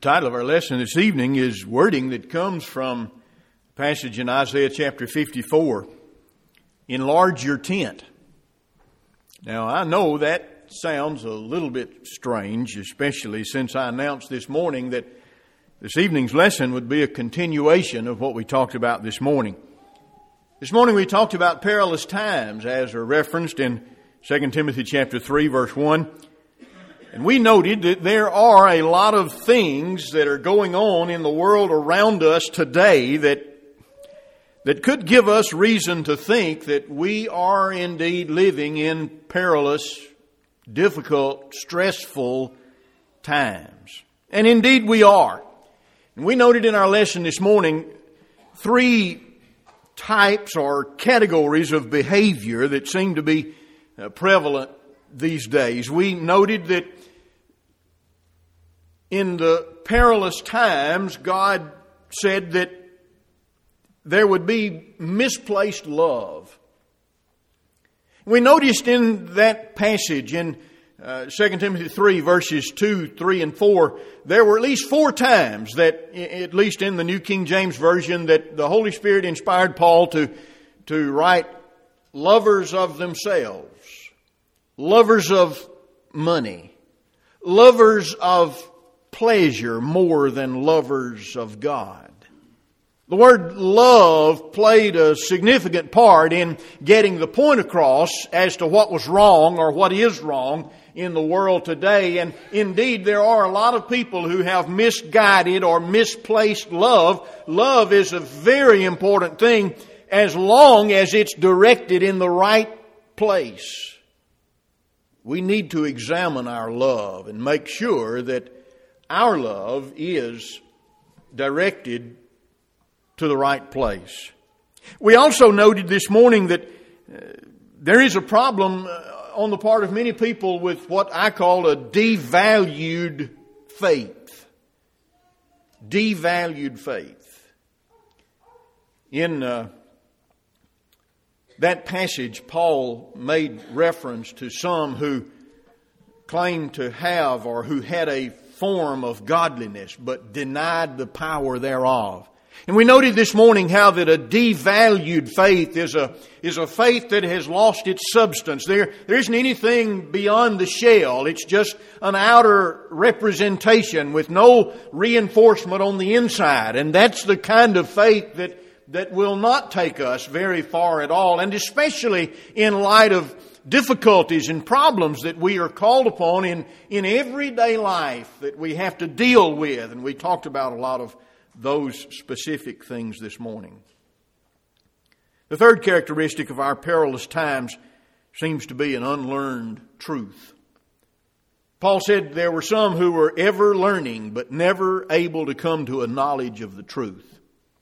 title of our lesson this evening is wording that comes from a passage in Isaiah chapter 54. Enlarge your tent. Now, I know that sounds a little bit strange, especially since I announced this morning that this evening's lesson would be a continuation of what we talked about this morning. This morning we talked about perilous times as are referenced in 2 Timothy chapter 3 verse 1. And we noted that there are a lot of things that are going on in the world around us today that could give us reason to think that we are indeed living in perilous, difficult, stressful times. And indeed we are. And we noted in our lesson this morning three types or categories of behavior that seem to be prevalent these days. We noted that in the perilous times, God said that there would be misplaced love. We noticed in that passage in 2 Timothy 3 verses 2, 3, and 4, there were at least 4 times that, at least in the New King James Version, that the Holy Spirit inspired Paul to write lovers of themselves, lovers of money, lovers of pleasure more than lovers of God. The word love played a significant part in getting the point across as to what was wrong or what is wrong in the world today. And indeed, there are a lot of people who have misguided or misplaced love. Love is a very important thing as long as it's directed in the right place. We need to examine our love and make sure that our love is directed to the right place. We also noted this morning that there is a problem on the part of many people with what I call a devalued faith. Devalued faith. In that passage, Paul made reference to some who claimed to have or who had a form of godliness but denied the power thereof. And we noted this morning how that a devalued faith is a faith that has lost its substance. There isn't anything beyond the shell. It's just an outer representation with no reinforcement on the inside. And that's the kind of faith that will not take us very far at all. And especially in light of difficulties and problems that we are called upon in everyday life that we have to deal with. And we talked about a lot of those specific things this morning. The third characteristic of our perilous times seems to be an unlearned truth. Paul said there were some who were ever learning but never able to come to a knowledge of the truth.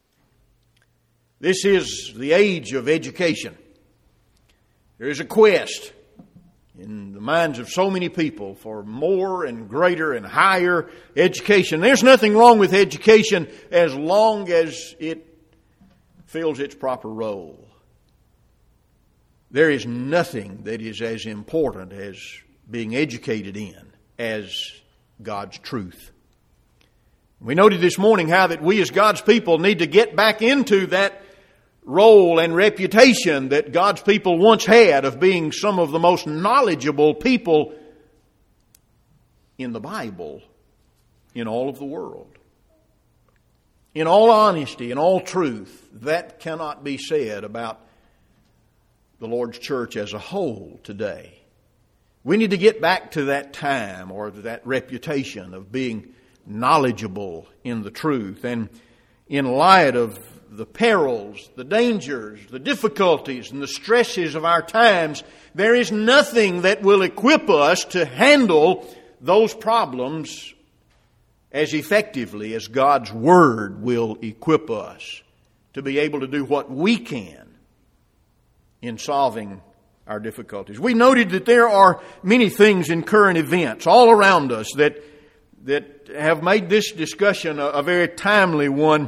This is the age of education. There is a quest in the minds of so many people for more and greater and higher education. There's nothing wrong with education as long as it fills its proper role. There is nothing that is as important as being educated in as God's truth. We noted this morning how that we as God's people need to get back into that role and reputation that God's people once had of being some of the most knowledgeable people in the Bible in all of the world. In all honesty and all truth, that cannot be said about the Lord's church as a whole today. We need to get back to that time or that reputation of being knowledgeable in the truth. And in light of the perils, the dangers, the difficulties, and the stresses of our times, there is nothing that will equip us to handle those problems as effectively as God's Word will equip us to be able to do what we can in solving our difficulties. We noted that there are many things in current events all around us that have made this discussion a very timely one.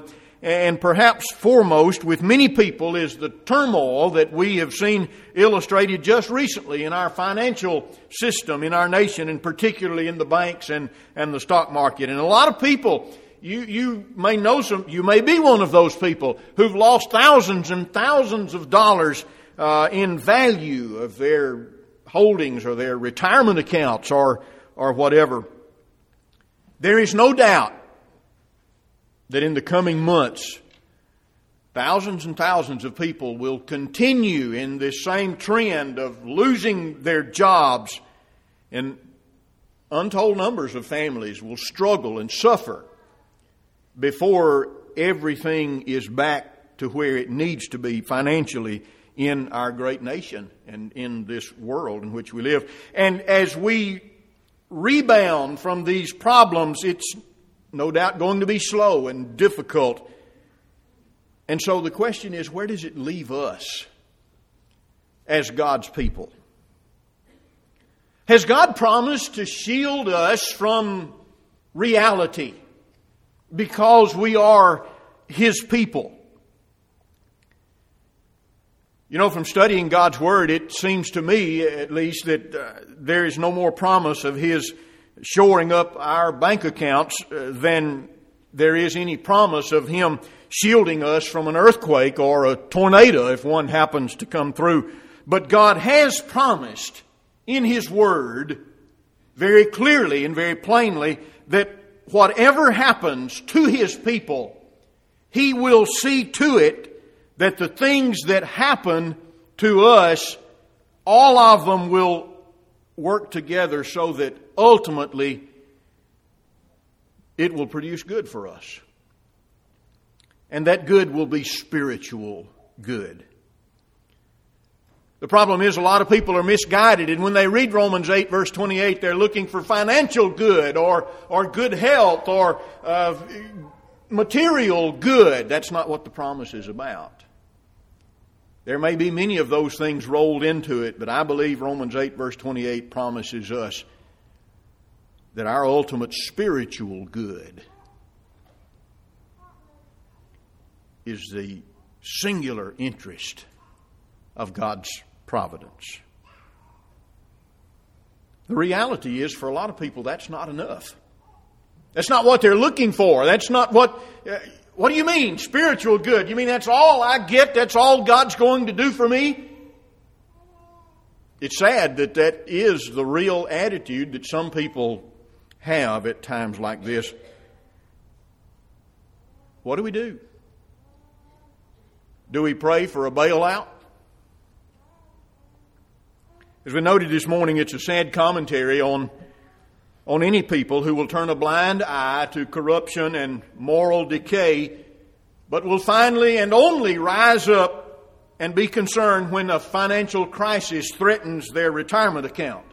and perhaps foremost with many people is the turmoil that we have seen illustrated just recently in our financial system in our nation, and particularly in the banks and the stock market. And a lot of people, you may know you may be one of those people who've lost thousands and thousands of dollars in value of their holdings or their retirement accounts or whatever. There is no doubt that in the coming months, thousands and thousands of people will continue in this same trend of losing their jobs, and untold numbers of families will struggle and suffer before everything is back to where it needs to be financially in our great nation and in this world in which we live. And as we rebound from these problems, it's no doubt going to be slow and difficult. And so the question is, where does it leave us as God's people? Has God promised to shield us from reality because we are His people? You know, from studying God's Word, it seems to me, at least, that there is no more promise of His shoring up our bank accounts than there is any promise of Him shielding us from an earthquake or a tornado if one happens to come through. But God has promised in His Word very clearly and very plainly that whatever happens to His people, He will see to it that the things that happen to us, all of them will work together so that ultimately it will produce good for us. And that good will be spiritual good. The problem is a lot of people are misguided, and when they read Romans 8 verse 28, they're looking for financial good or good health or material good. That's not what the promise is about. There may be many of those things rolled into it, but I believe Romans 8 verse 28 promises us that our ultimate spiritual good is the singular interest of God's providence. The reality is, for a lot of people, that's not enough. That's not what they're looking for. That's not what do you mean, spiritual good? You mean that's all I get? That's all God's going to do for me? It's sad that that is the real attitude that some people have at times like this. What do? Do we pray for a bailout? As we noted this morning, it's a sad commentary on any people who will turn a blind eye to corruption and moral decay, but will finally and only rise up and be concerned when a financial crisis threatens their retirement account.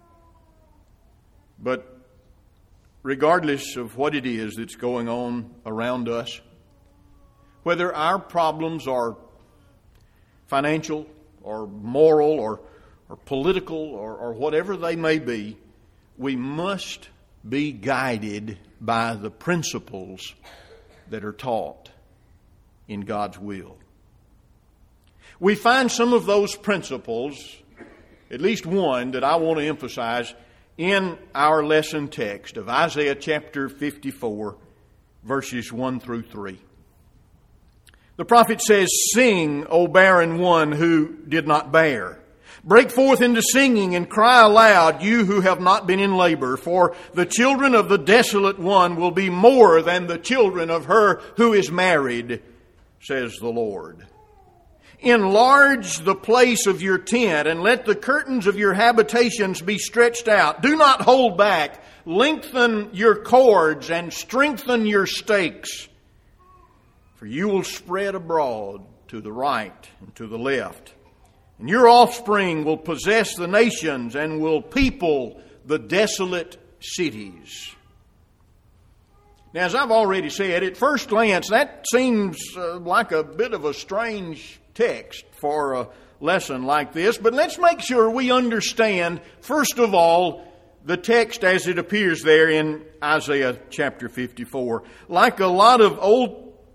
But regardless of what it is that's going on around us, whether our problems are financial or moral or political or whatever they may be, we must be guided by the principles that are taught in God's will. We find some of those principles, at least one that I want to emphasize, in our lesson text of Isaiah chapter 54, verses 1 through 3. The prophet says, "Sing, O barren one who did not bear. Break forth into singing and cry aloud, you who have not been in labor, for the children of the desolate one will be more than the children of her who is married, says the Lord. Enlarge the place of your tent, and let the curtains of your habitations be stretched out. Do not hold back. Lengthen your cords and strengthen your stakes. For you will spread abroad to the right and to the left. And your offspring will possess the nations and will people the desolate cities." Now, as I've already said, at first glance, that seems like a bit of a strange text for a lesson like this. But let's make sure we understand, first of all, the text as it appears there in Isaiah chapter 54. Like a lot of Old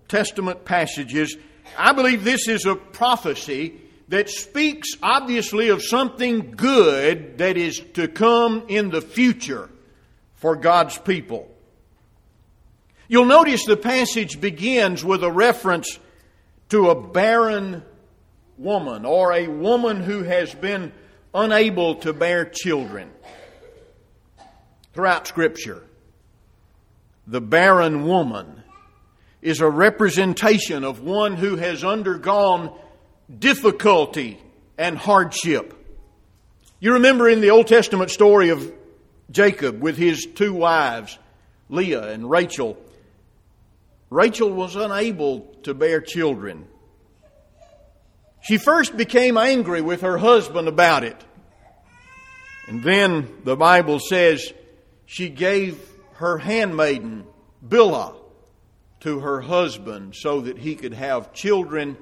Testament passages, I believe this is a prophecy that speaks obviously of something good that is to come in the future for God's people. You'll notice the passage begins with a reference to a barren woman, or a woman who has been unable to bear children. Throughout Scripture, the barren woman is a representation of one who has undergone difficulty and hardship. You remember in the Old Testament story of Jacob with his two wives, Leah and Rachel. Rachel was unable to bear children. She first became angry with her husband about it. And then the Bible says she gave her handmaiden, Bilhah, to her husband so that he could have children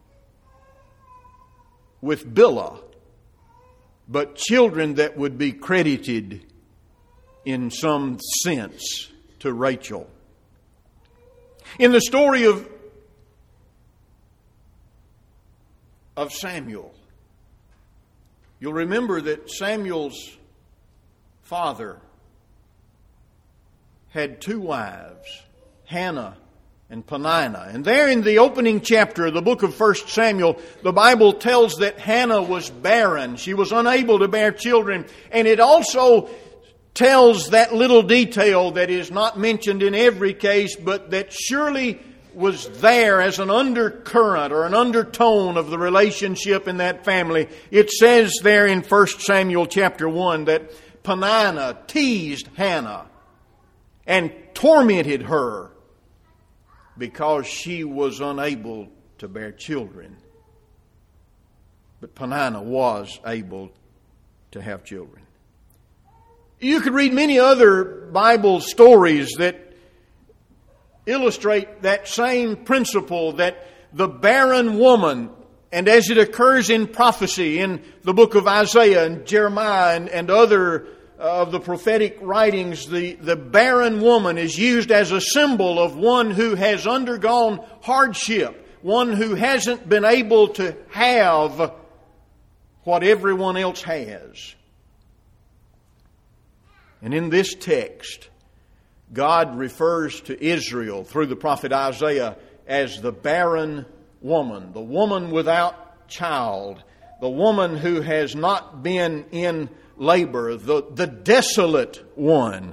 with Bilhah, but children that would be credited in some sense to Rachel. In the story of Samuel, you'll remember that Samuel's father had two wives, Hannah and Peninnah. And there in the opening chapter of the book of 1 Samuel, the Bible tells that Hannah was barren. She was unable to bear children. And it also tells that little detail that is not mentioned in every case, but that surely was there as an undercurrent or an undertone of the relationship in that family. It says there in 1 Samuel chapter 1 that Peninnah teased Hannah and tormented her because she was unable to bear children. But Peninnah was able to have children. You could read many other Bible stories that illustrate that same principle, that the barren woman, and as it occurs in prophecy in the book of Isaiah and Jeremiah and other of the prophetic writings, the barren woman is used as a symbol of one who has undergone hardship, one who hasn't been able to have what everyone else has. And in this text, God refers to Israel through the prophet Isaiah as the barren woman, the woman without child, the woman who has not been in labor, the desolate one.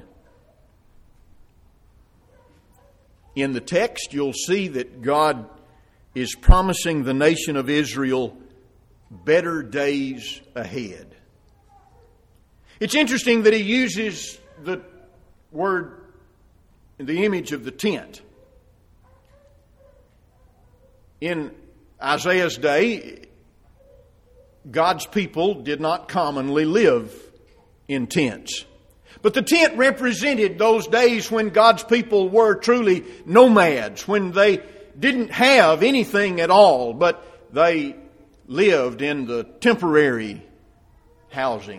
In the text, you'll see that God is promising the nation of Israel better days ahead. It's interesting that he uses the word, the image of the tent. In Isaiah's day, God's people did not commonly live in tents. But the tent represented those days when God's people were truly nomads, when they didn't have anything at all, but they lived in the temporary housing.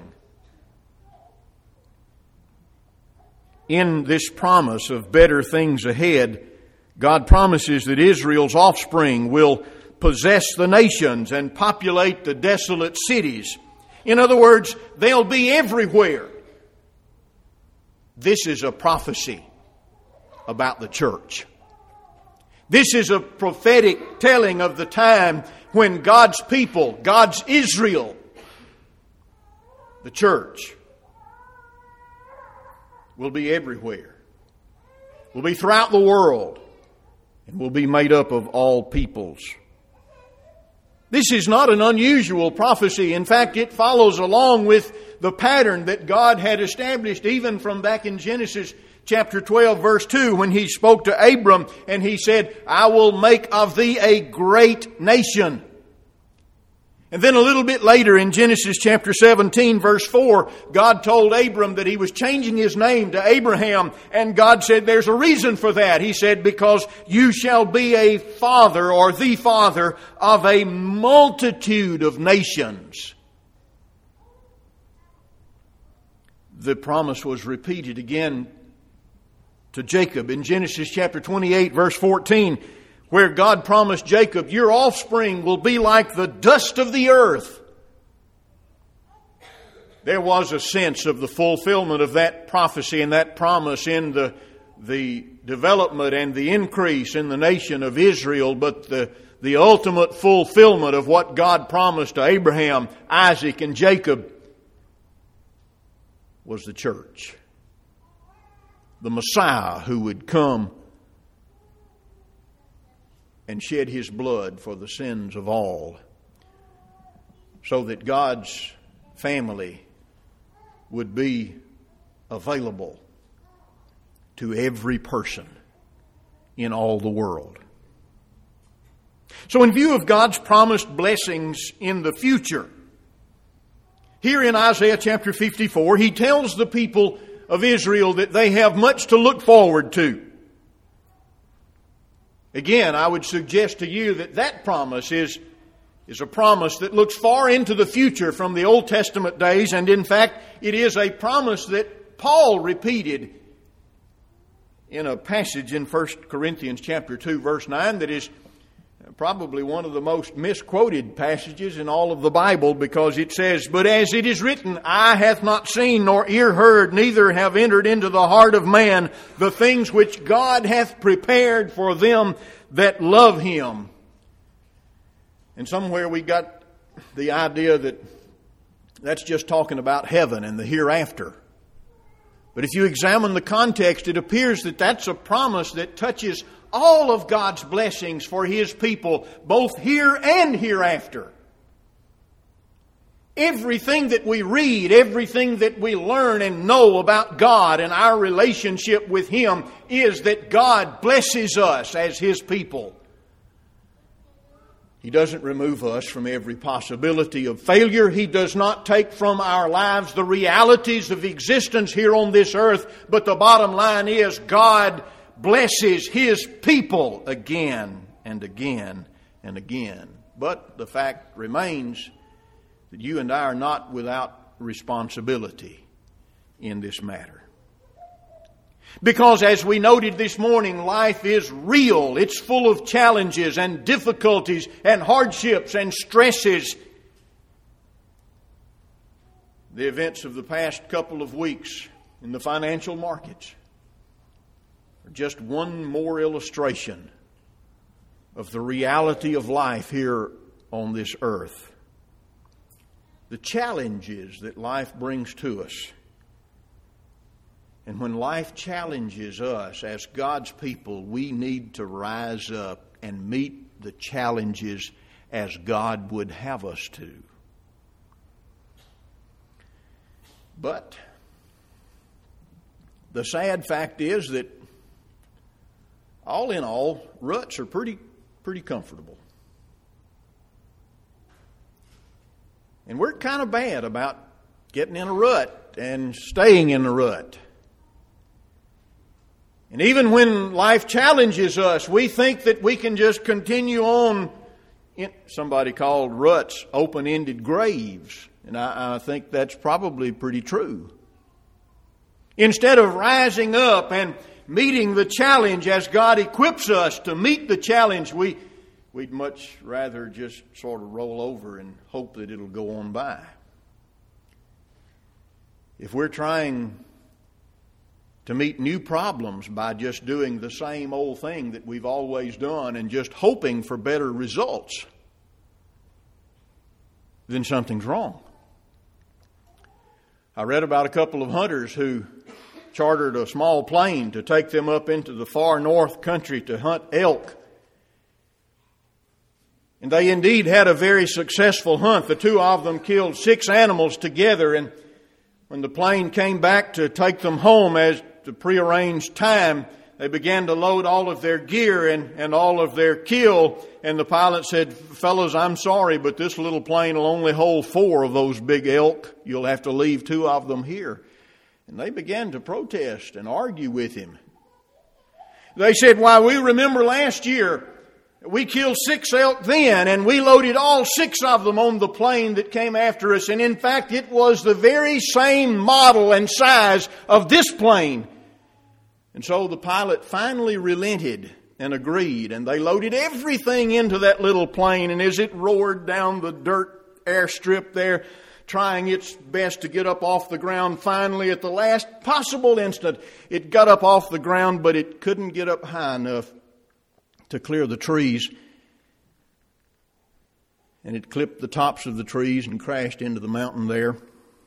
In this promise of better things ahead, God promises that Israel's offspring will possess the nations and populate the desolate cities. In other words, they'll be everywhere. This is a prophecy about the church. This is a prophetic telling of the time when God's people, God's Israel, the church, will be everywhere. Will be throughout the world and will be made up of all peoples. This is not an unusual prophecy. In fact, it follows along with the pattern that God had established even from back in Genesis chapter 12, verse 2, when He spoke to Abram and He said, "I will make of thee a great nation." And then a little bit later in Genesis chapter 17, verse 4, God told Abram that He was changing his name to Abraham. And God said, there's a reason for that. He said, because you shall be a father, or the father, of a multitude of nations. The promise was repeated again to Jacob in Genesis chapter 28, verse 14, where God promised Jacob, your offspring will be like the dust of the earth. There was a sense of the fulfillment of that prophecy and that promise in the development and the increase in the nation of Israel, but the ultimate fulfillment of what God promised to Abraham, Isaac, and Jacob was the church. The Messiah who would come and shed His blood for the sins of all, so that God's family would be available to every person in all the world. So in view of God's promised blessings in the future, here in Isaiah chapter 54, He tells the people of Israel that they have much to look forward to. Again, I would suggest to you that that promise is a promise that looks far into the future from the Old Testament days, and in fact, it is a promise that Paul repeated in a passage in 1 Corinthians chapter 2, verse 9, that is probably one of the most misquoted passages in all of the Bible, because it says, "But as it is written, eye hath not seen, nor ear heard, neither have entered into the heart of man the things which God hath prepared for them that love Him." And somewhere we got the idea that that's just talking about heaven and the hereafter. But if you examine the context, it appears that that's a promise that touches all of God's blessings for His people, both here and hereafter. Everything that we read, everything that we learn and know about God and our relationship with Him is that God blesses us as His people. He doesn't remove us from every possibility of failure. He does not take from our lives the realities of existence here on this earth. But the bottom line is God blesses His people again and again and again. But the fact remains that you and I are not without responsibility in this matter. Because as we noted this morning, life is real. It's full of challenges and difficulties and hardships and stresses. The events of the past couple of weeks in the financial markets are just one more illustration of the reality of life here on this earth. The challenges that life brings to us. And when life challenges us as God's people, we need to rise up and meet the challenges as God would have us to. But the sad fact is that all in all, ruts are pretty comfortable. And we're kind of bad about getting in a rut and staying in the rut. And even when life challenges us, we think that we can just continue on. Somebody called ruts open-ended graves. And I think that's probably pretty true. Instead of rising up and meeting the challenge as God equips us to meet the challenge, we'd much rather just sort of roll over and hope that it'll go on by. If we're trying to meet new problems by just doing the same old thing that we've always done and just hoping for better results, then something's wrong. I read about a couple of hunters who chartered a small plane to take them up into the far north country to hunt elk. And they indeed had a very successful hunt. The two of them killed 6 animals together, and when the plane came back to take them home as the prearranged time, they began to load all of their gear and all of their kill. And the pilot said, "Fellows, I'm sorry, but this little plane will only hold 4 of those big elk. You'll have to leave 2 of them here." And they began to protest and argue with him. They said, "Why, we remember last year we killed 6 elk then, and we loaded all 6 of them on the plane that came after us. And in fact, it was the very same model and size of this plane." And so the pilot finally relented and agreed, and they loaded everything into that little plane, and as it roared down the dirt airstrip there, trying its best to get up off the ground, finally at the last possible instant, it got up off the ground, but it couldn't get up high enough to clear the trees. And it clipped the tops of the trees and crashed into the mountain there.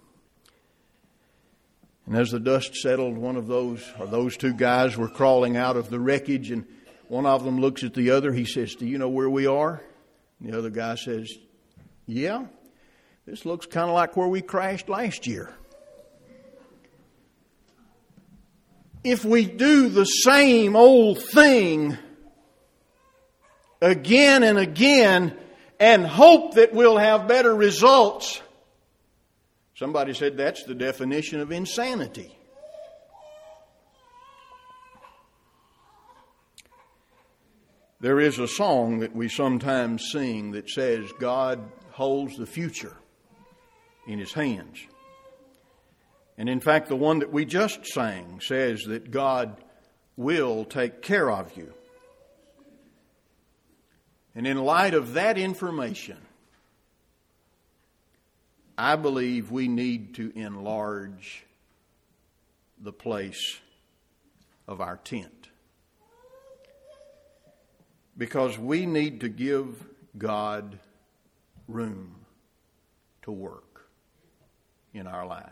And as the dust settled, those two guys were crawling out of the wreckage, and one of them looks at the other. He says, "Do you know where we are?" And the other guy says, "Yeah, this looks kind of like where we crashed last year." If we do the same old thing again and again and hope that we'll have better results, somebody said that's the definition of insanity. There is a song that we sometimes sing that says God holds the future in His hands. And in fact, the one that we just sang says that God will take care of you. And in light of that information, I believe we need to enlarge the place of our tent. Because we need to give God room to work in our lives.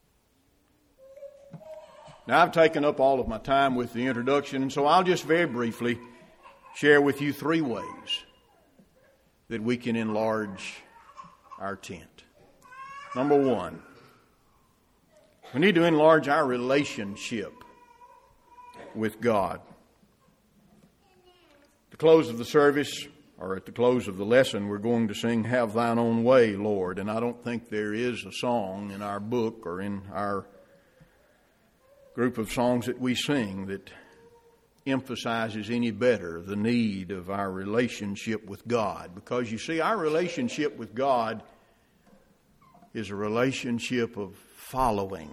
Now, I've taken up all of my time with the introduction, and so I'll just very briefly share with you 3 ways that we can enlarge our tent. Number 1, we need to enlarge our relationship with God. At the close of the service, or at the close of the lesson, we're going to sing "Have Thine Own Way, Lord." And I don't think there is a song in our book or in our group of songs that we sing that emphasizes any better the need of our relationship with God. Because you see, our relationship with God is a relationship of following.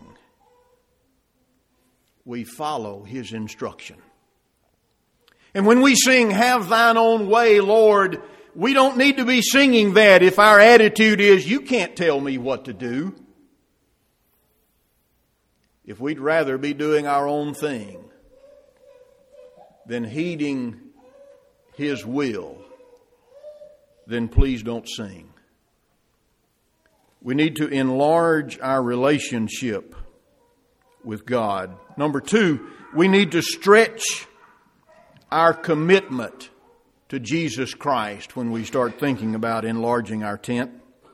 We follow His instruction. And when we sing "Have Thine Own Way, Lord," we don't need to be singing that if our attitude is, "You can't tell me what to do." If we'd rather be doing our own thing than heeding His will, then please don't sing. We need to enlarge our relationship with God. Number 2, we need to stretch our commitment to Jesus Christ when we start thinking about enlarging our tent.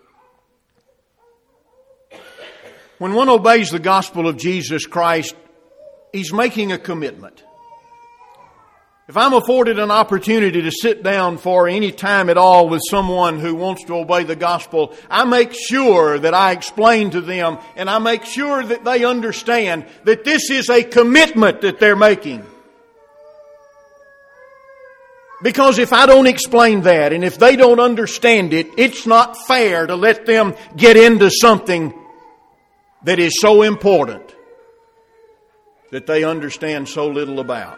When one obeys the gospel of Jesus Christ, he's making a commitment. If I'm afforded an opportunity to sit down for any time at all with someone who wants to obey the gospel, I make sure that I explain to them and I make sure that they understand that this is a commitment that they're making. Because if I don't explain that and if they don't understand it, it's not fair to let them get into something that is so important that they understand so little about.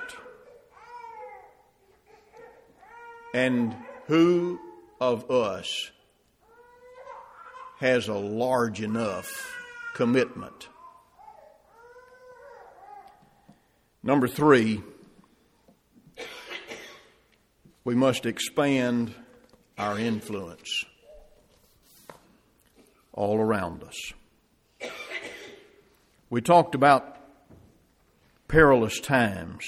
And who of us has a large enough commitment? Number 3, we must expand our influence all around us. We talked about perilous times.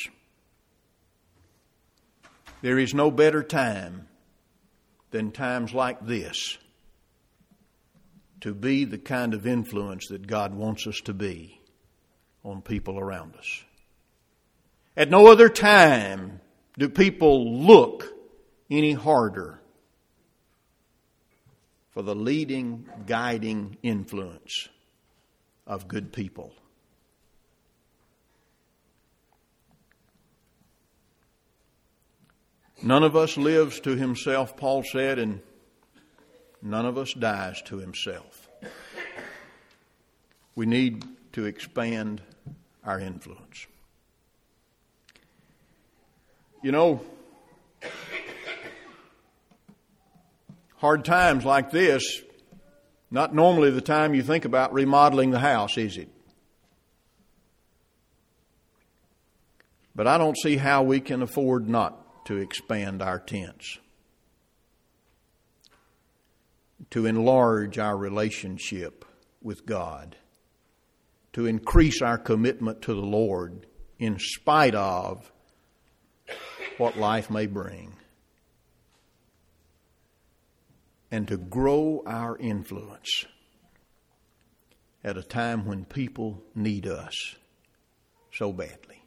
There is no better time than times like this to be the kind of influence that God wants us to be on people around us. At no other time do people look any harder for the leading, guiding influence of good people. None of us lives to himself, Paul said, and none of us dies to himself. We need to expand our influence. You know, hard times like this, not normally the time you think about remodeling the house, is it? But I don't see how we can afford not to expand our tents, to enlarge our relationship with God, to increase our commitment to the Lord in spite of what life may bring, and to grow our influence at a time when people need us so badly.